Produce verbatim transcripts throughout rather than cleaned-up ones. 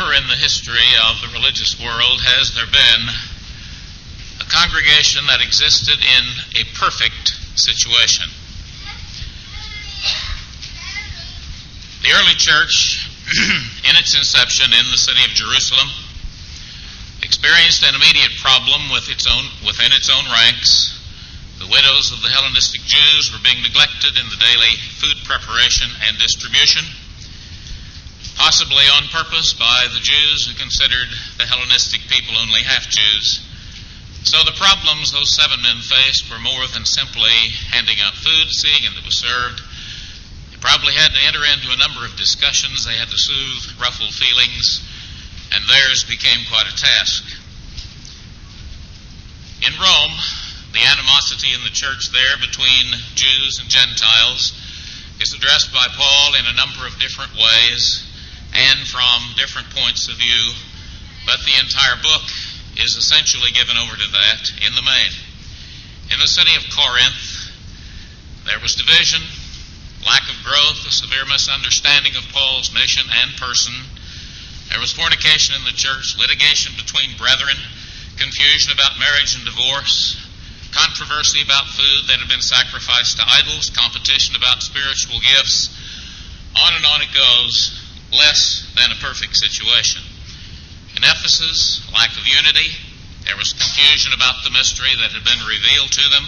Never in the history of the religious world has there been a congregation that existed in a perfect situation. The early church, in its inception in the city of Jerusalem, experienced an immediate problem with its own, within its own ranks. The widows of the Hellenistic Jews were being neglected in the daily food preparation and distribution, possibly on purpose by the Jews who considered the Hellenistic people only half-Jews. So the problems those seven men faced were more than simply handing out food, seeing it was served. They probably had to enter into a number of discussions. They had to soothe ruffled feelings, and theirs became quite a task. In Rome, the animosity in the church there between Jews and Gentiles is addressed by Paul in a number of different ways and from different points of view, but the entire book is essentially given over to that in the main. In the city of Corinth, there was division, lack of growth, a severe misunderstanding of Paul's mission and person. There was fornication in the church, litigation between brethren, confusion about marriage and divorce, controversy about food that had been sacrificed to idols, competition about spiritual gifts. On and on it goes. Less than a perfect situation. In Ephesus, lack of unity. There was confusion about the mystery that had been revealed to them.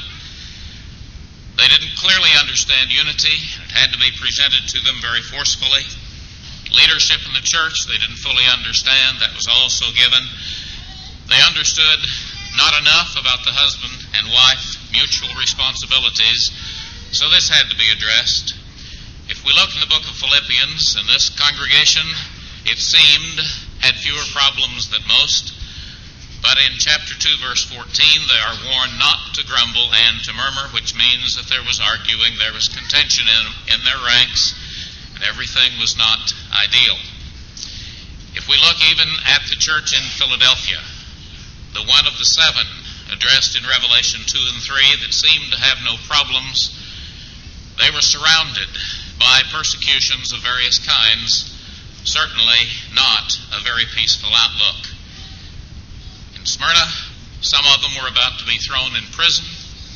They didn't clearly understand unity. It had to be presented to them very forcefully. Leadership in the church, they didn't fully understand. That was also given. They understood not enough about the husband and wife mutual responsibilities, so this had to be addressed. If we look in the book of Philippians, in this congregation, it seemed, had fewer problems than most. But in chapter two, verse fourteen, they are warned not to grumble and to murmur, which means that there was arguing, there was contention in, in their ranks, and everything was not ideal. If we look even at the church in Philadelphia, the one of the seven addressed in Revelation two and three that seemed to have no problems, they were surrounded by persecutions of various kinds, certainly not a very peaceful outlook. In Smyrna, some of them were about to be thrown in prison.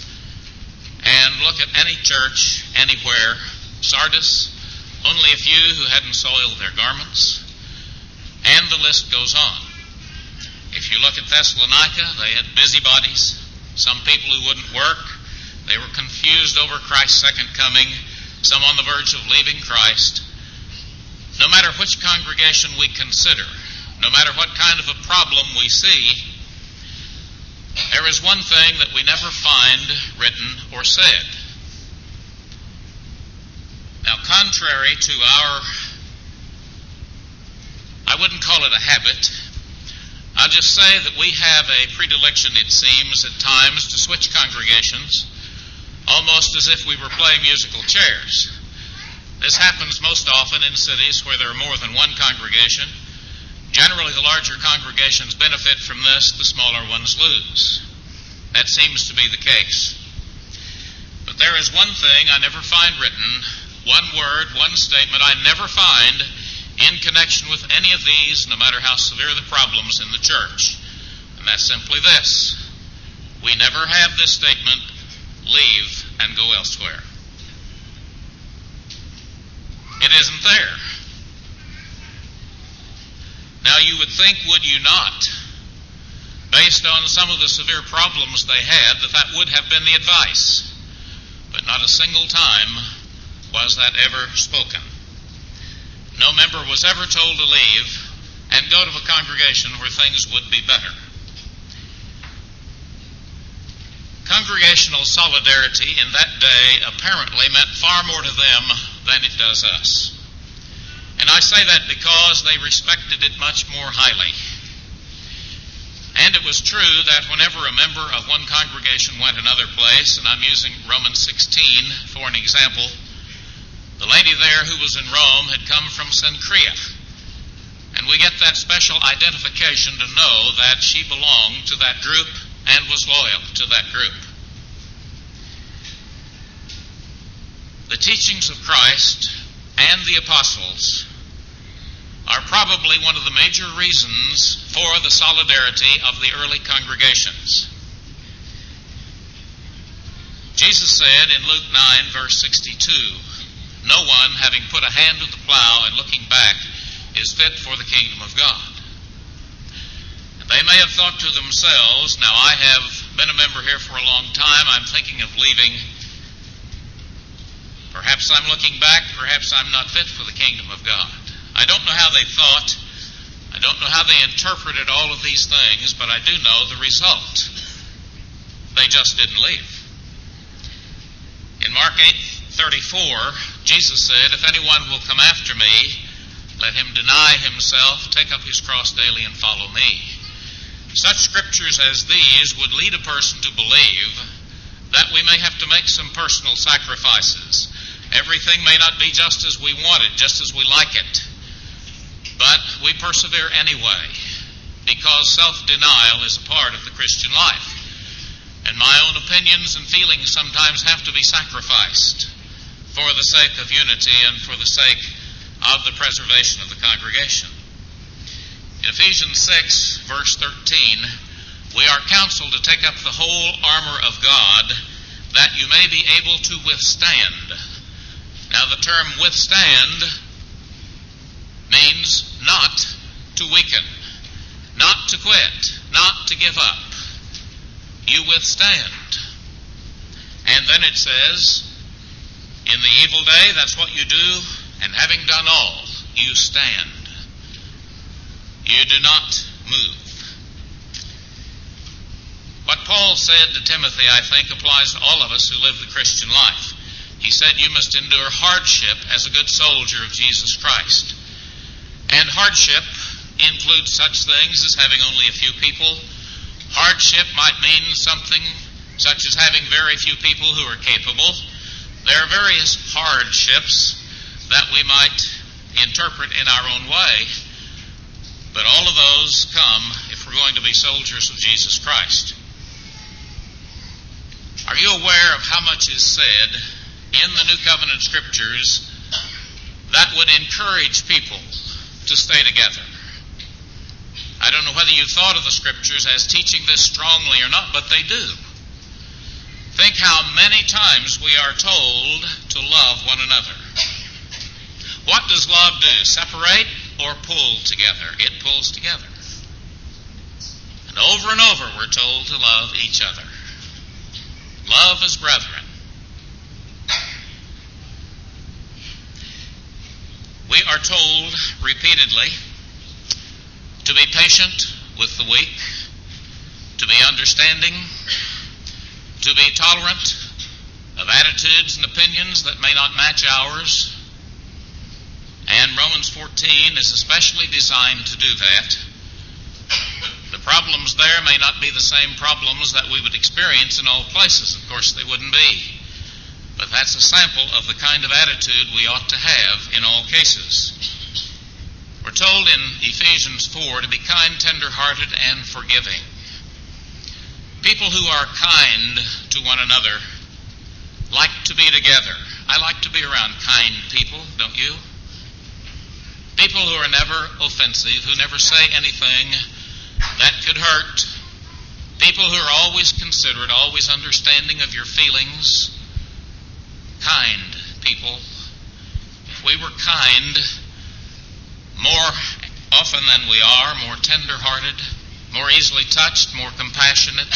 And look at any church, anywhere. Sardis, only a few who hadn't soiled their garments. And the list goes on. If you look at Thessalonica, they had busybodies, some people who wouldn't work. They were confused over Christ's second coming, some on the verge of leaving Christ. No matter which congregation we consider, no matter what kind of a problem we see, there is one thing that we never find written or said. Now, contrary to our, I wouldn't call it a habit, I'll just say that we have a predilection, it seems, at times to switch congregations, almost as if we were playing musical chairs. This happens most often in cities where there are more than one congregation. Generally, the larger congregations benefit from this, the smaller ones lose. That seems to be the case. But there is one thing I never find written, one word, one statement I never find in connection with any of these, no matter how severe the problems in the church. And that's simply this. We never have this statement, leave and go elsewhere. It isn't there. Now you would think, would you not, based on some of the severe problems they had, that that would have been the advice. But not a single time was that ever spoken. No member was ever told to leave and go to a congregation where things would be better. Congregational solidarity in that day apparently meant far more to them than it does us. And I say that because they respected it much more highly. And it was true that whenever a member of one congregation went another place, and I'm using Romans sixteen for an example, the lady there who was in Rome had come from Cenchrea. And we get that special identification to know that she belonged to that group and was loyal to that group. The teachings of Christ and the apostles are probably one of the major reasons for the solidarity of the early congregations. Jesus said in Luke nine, verse sixty-two, "No one, having put a hand to the plow and looking back, is fit for the kingdom of God." And they may have thought to themselves, now I have been a member here for a long time, I'm thinking of leaving. Perhaps I'm looking back, perhaps I'm not fit for the kingdom of God. I don't know how they thought, I don't know how they interpreted all of these things, but I do know the result. They just didn't leave. In Mark eight thirty-four, Jesus said, "If anyone will come after me, let him deny himself, take up his cross daily, and follow me." Such scriptures as these would lead a person to believe that we may have to make some personal sacrifices. Everything may not be just as we want it, just as we like it. But we persevere anyway, because self-denial is a part of the Christian life. And my own opinions and feelings sometimes have to be sacrificed for the sake of unity and for the sake of the preservation of the congregation. In Ephesians six, verse thirteen, we are counseled to take up the whole armor of God, that you may be able to withstand. Now the term withstand means not to weaken, not to quit, not to give up. You withstand. And then it says, in the evil day, that's what you do, and having done all, you stand. You do not move. What Paul said to Timothy, I think, applies to all of us who live the Christian life. He said, you must endure hardship as a good soldier of Jesus Christ. And hardship includes such things as having only a few people. Hardship might mean something such as having very few people who are capable. There are various hardships that we might interpret in our own way, but all of those come if we're going to be soldiers of Jesus Christ. Are you aware of how much is said in the New Covenant Scriptures that would encourage people to stay together? I don't know whether you've thought of the Scriptures as teaching this strongly or not, but they do. Think how many times we are told to love one another. What does love do? Separate or pull together? It pulls together. And over and over we're told to love each other. Love as brethren. We are told repeatedly to be patient with the weak, to be understanding, to be tolerant of attitudes and opinions that may not match ours. And Romans fourteen is especially designed to do that. The problems there may not be the same problems that we would experience in all places. Of course, they wouldn't be. But that's a sample of the kind of attitude we ought to have in all cases. We're told in Ephesians four to be kind, tender-hearted, and forgiving. People who are kind to one another like to be together. I like to be around kind people, don't you? People who are never offensive, who never say anything that could hurt. People who are always considerate, always understanding of your feelings. Kind people. If we were kind more often than we are, more tender-hearted, more easily touched, more compassionate,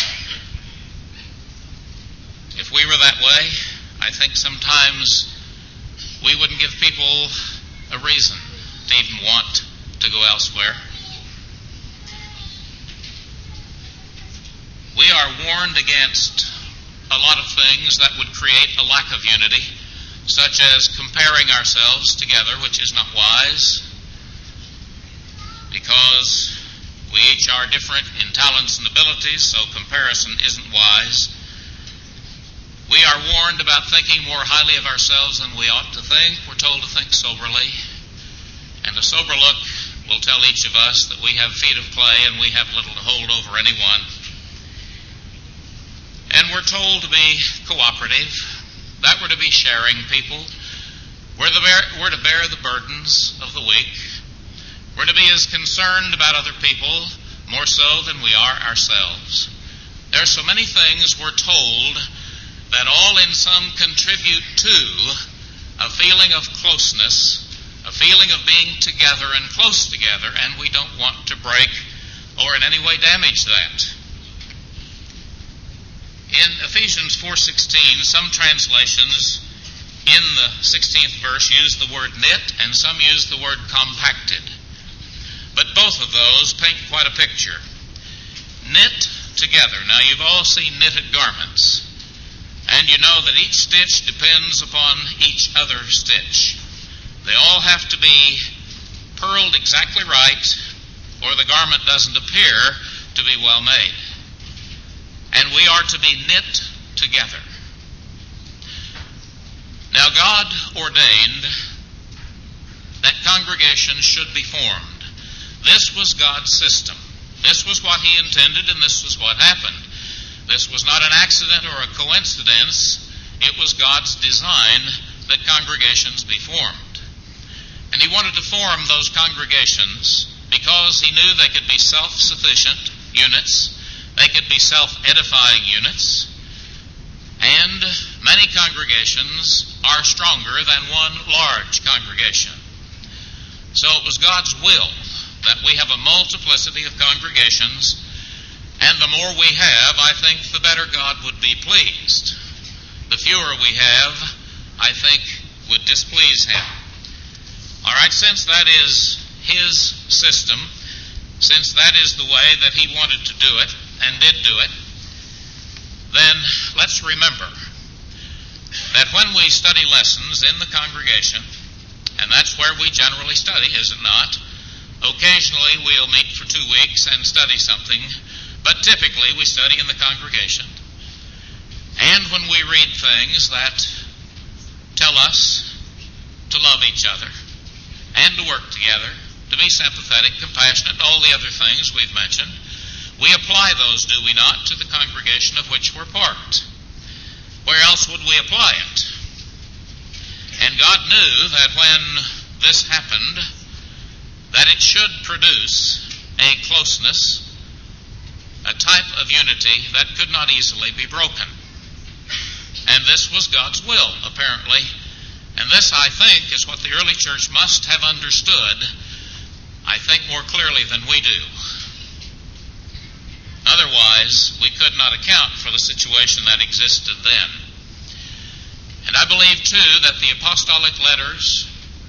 if we were that way, I think sometimes we wouldn't give people a reason to even want to go elsewhere. We are warned against a lot of things that would create a lack of unity, such as comparing ourselves together, which is not wise, because we each are different in talents and abilities, so comparison isn't wise. We are warned about thinking more highly of ourselves than we ought to think. We're told to think soberly. And a sober look will tell each of us that we have feet of clay and we have little to hold over anyone. And we're told to be cooperative, that we're to be sharing people. We're, the bear, we're to bear the burdens of the weak. We're to be as concerned about other people more so than we are ourselves. There are so many things we're told that all in some contribute to a feeling of closeness, a feeling of being together and close together, and we don't want to break or in any way damage that. In Ephesians four sixteen, some translations in the sixteenth verse use the word knit, and some use the word compacted. But both of those paint quite a picture. Knit together. Now, you've all seen knitted garments, and you know that each stitch depends upon each other stitch. They all have to be purled exactly right, or the garment doesn't appear to be well made. And we are to be knit together. Now, God ordained that congregations should be formed. This was God's system. This was what He intended, and this was what happened. This was not an accident or a coincidence. It was God's design that congregations be formed. And He wanted to form those congregations because He knew they could be self-sufficient units, they could be self-edifying units, and many congregations are stronger than one large congregation. So it was God's will that we have a multiplicity of congregations, and the more we have, I think, the better God would be pleased. The fewer we have, I think, would displease Him. All right, since that is His system, since that is the way that He wanted to do it, and did do it, then let's remember that when we study lessons in the congregation, and that's where we generally study, is it not? Occasionally we'll meet for two weeks and study something, but typically we study in the congregation. And when we read things that tell us to love each other and to work together, to be sympathetic, compassionate, all the other things we've mentioned, we apply those, do we not, to the congregation of which we're part. Where else would we apply it? And God knew that when this happened, that it should produce a closeness, a type of unity that could not easily be broken. And this was God's will, apparently. And this, I think, is what the early church must have understood, I think, more clearly than we do. Otherwise, we could not account for the situation that existed then. And I believe, too, that the apostolic letters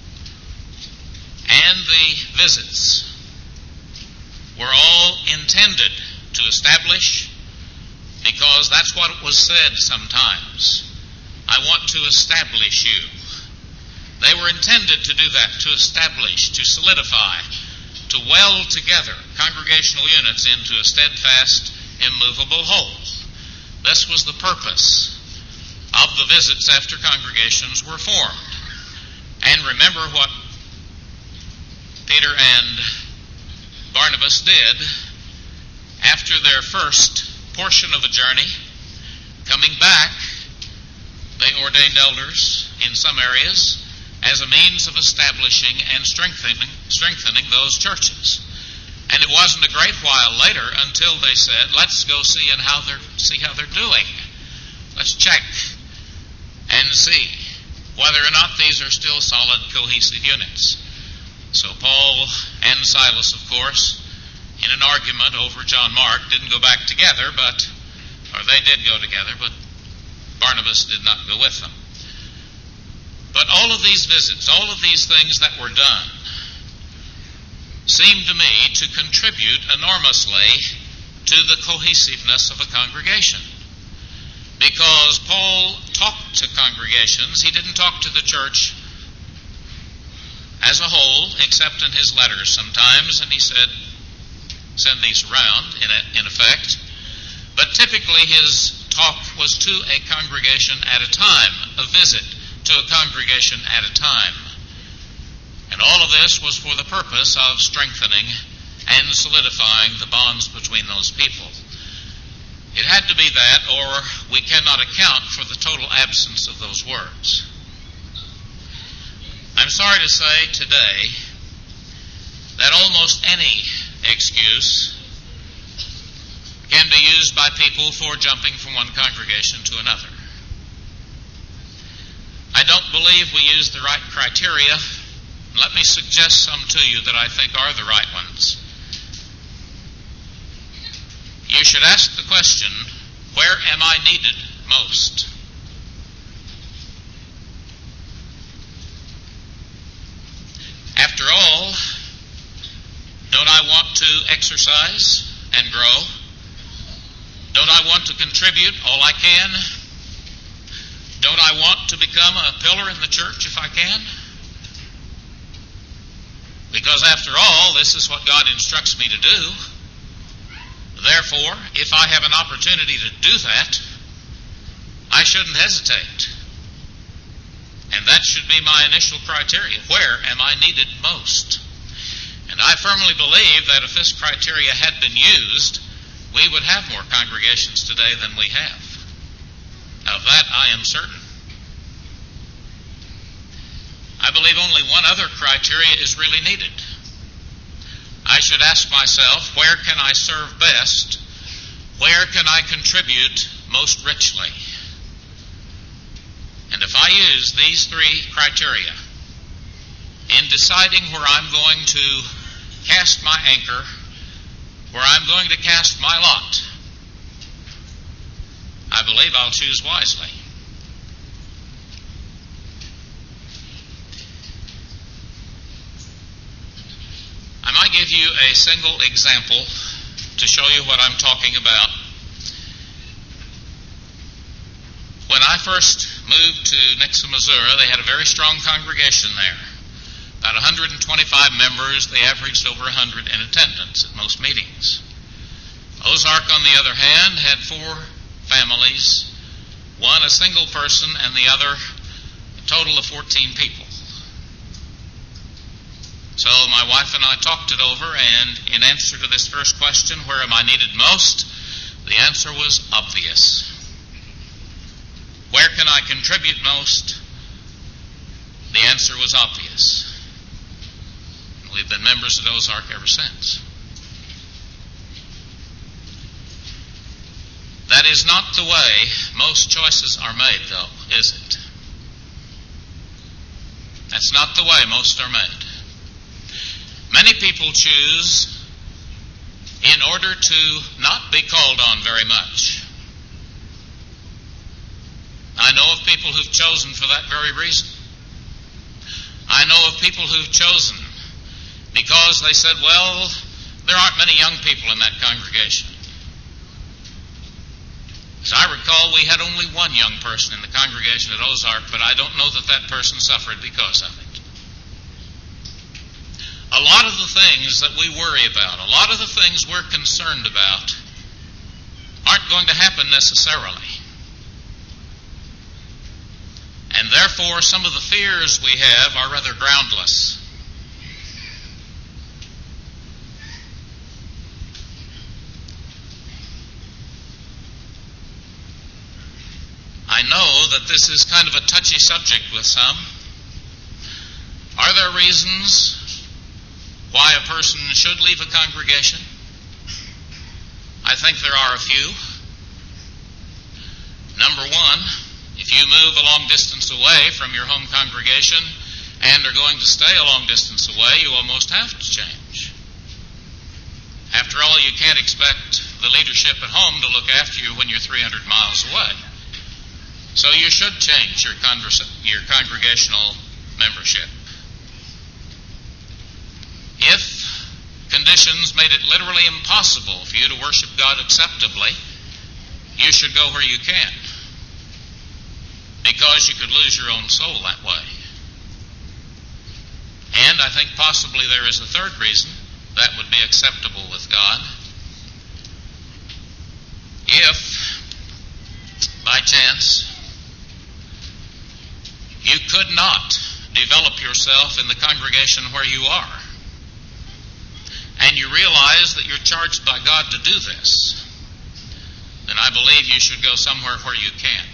and the visits were all intended to establish, because that's what was said sometimes. I want to establish you. They were intended to do that, to establish, to solidify, to weld together congregational units into a steadfast, immovable whole. This was the purpose of the visits after congregations were formed. And remember what Peter and Barnabas did after their first portion of the journey. Coming back, they ordained elders in some areas as a means of establishing and strengthening, strengthening those churches. And it wasn't a great while later until they said, let's go see and how they're see how they're doing. Let's check and see whether or not these are still solid, cohesive units. So Paul and Silas, of course, in an argument over John Mark, didn't go back together, but, or they did go together, but Barnabas did not go with them. But all of these visits, all of these things that were done, seemed to me to contribute enormously to the cohesiveness of a congregation. Because Paul talked to congregations, he didn't talk to the church as a whole, except in his letters sometimes, and he said, send these around, in, a, in effect. But typically his talk was to a congregation at a time, a visit to a congregation at a time. And all of this was for the purpose of strengthening and solidifying the bonds between those people. It had to be that, or we cannot account for the total absence of those words. I'm sorry to say today that almost any excuse can be used by people for jumping from one congregation to another. I don't believe we use the right criteria. Let me suggest some to you that I think are the right ones. You should ask the question, where am I needed most? After all, don't I want to exercise and grow? Don't I want to contribute all I can? Don't I want to become a pillar in the church if I can? Because after all, this is what God instructs me to do. Therefore, if I have an opportunity to do that, I shouldn't hesitate. And that should be my initial criteria. Where am I needed most? And I firmly believe that if this criteria had been used, we would have more congregations today than we have. Of that I am certain. I believe only one other criteria is really needed. I should ask myself, where can I serve best? Where can I contribute most richly? And if I use these three criteria in deciding where I'm going to cast my anchor, where I'm going to cast my lot, I believe I'll choose wisely. I might give you a single example to show you what I'm talking about. When I first moved to Nixa, Missouri, they had a very strong congregation there. About one hundred twenty-five members. They averaged over one hundred in attendance at most meetings. Ozark, on the other hand, had four families, one a single person and the other a total of fourteen people. So my wife and I talked it over, and in answer to this first question, where am I needed most, the answer was obvious. Where can I contribute most? The answer was obvious. We've been members at Ozark ever since. That is not the way most choices are made, though, is it? That's not the way most are made. Many people choose in order to not be called on very much. I know of people who've chosen for that very reason. I know of people who've chosen because they said, well, there aren't many young people in that congregation. As I recall, we had only one young person in the congregation at Ozark, but I don't know that that person suffered because of it. A lot of the things that we worry about, a lot of the things we're concerned about, aren't going to happen necessarily. And therefore, some of the fears we have are rather groundless. I know that this is kind of a touchy subject with some. Are there reasons why a person should leave a congregation? I think there are a few. Number one, if you move a long distance away from your home congregation and are going to stay a long distance away, you almost have to change. After all, you can't expect the leadership at home to look after you when you're three hundred miles away. So you should change your, conversa- your congregational membership. If conditions made it literally impossible for you to worship God acceptably, you should go where you can, because you could lose your own soul that way. And I think possibly there is a third reason that would be acceptable with God. If, by chance, you could not develop yourself in the congregation where you are, and you realize that you're charged by God to do this, then I believe you should go somewhere where you can.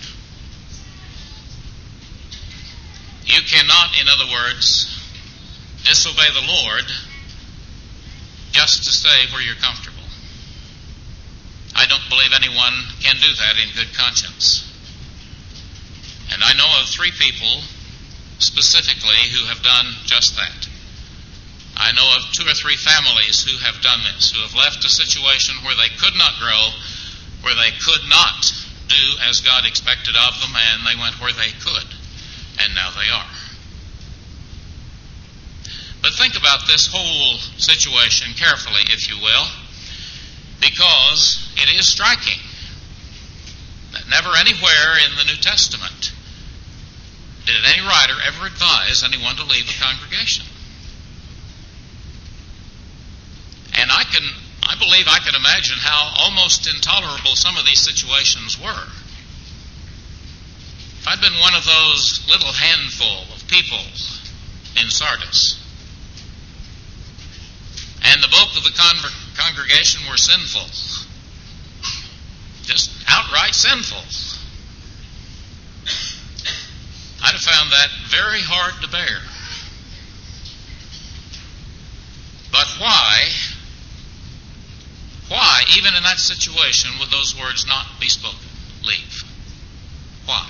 You cannot, in other words, disobey the Lord just to stay where you're comfortable. I don't believe anyone can do that in good conscience. And I know of three people specifically who have done just that. I know of two or three families who have done this, who have left a situation where they could not grow, where they could not do as God expected of them, and they went where they could, and now they are. But think about this whole situation carefully, if you will, because it is striking that never anywhere in the New Testament did any writer ever advise anyone to leave a congregation. And I can, I believe I can imagine how almost intolerable some of these situations were. If I'd been one of those little handful of people in Sardis, and the bulk of the con- congregation were sinful, just outright sinful, I'd have found that very hard to bear. But why, why, even in that situation, would those words not be spoken? Leave. Why?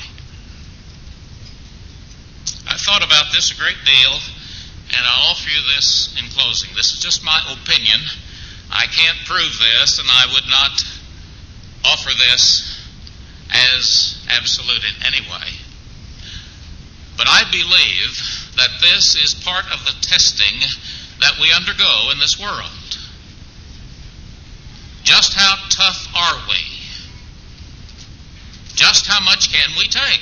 I've thought about this a great deal, and I'll offer you this in closing. This is just my opinion. I can't prove this, and I would not offer this as absolute in any way. But I believe that this is part of the testing that we undergo in this world. Just how tough are we? Just how much can we take?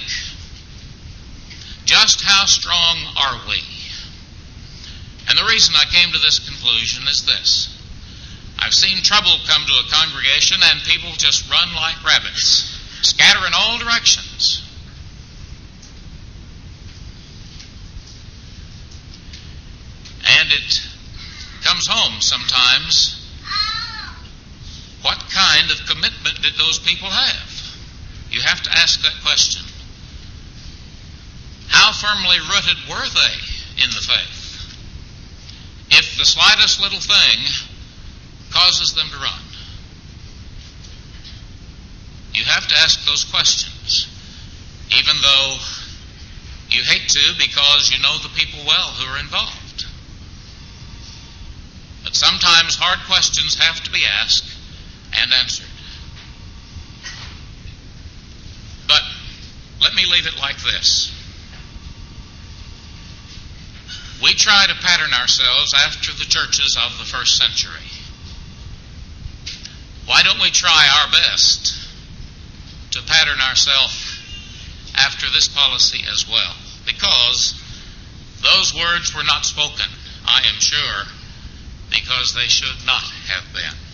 Just how strong are we? And the reason I came to this conclusion is this. I've seen trouble come to a congregation and people just run like rabbits, scatter in all directions. And it comes home sometimes. What kind of commitment did those people have? You have to ask that question. How firmly rooted were they in the faith? If the slightest little thing causes them to run, you have to ask those questions, even though you hate to because you know the people well who are involved. But sometimes hard questions have to be asked and answered. But let me leave it like this. We try to pattern ourselves after the churches of the first century. Why don't we try our best to pattern ourselves after this policy as well? Because those words were not spoken, I am sure, because they should not have been.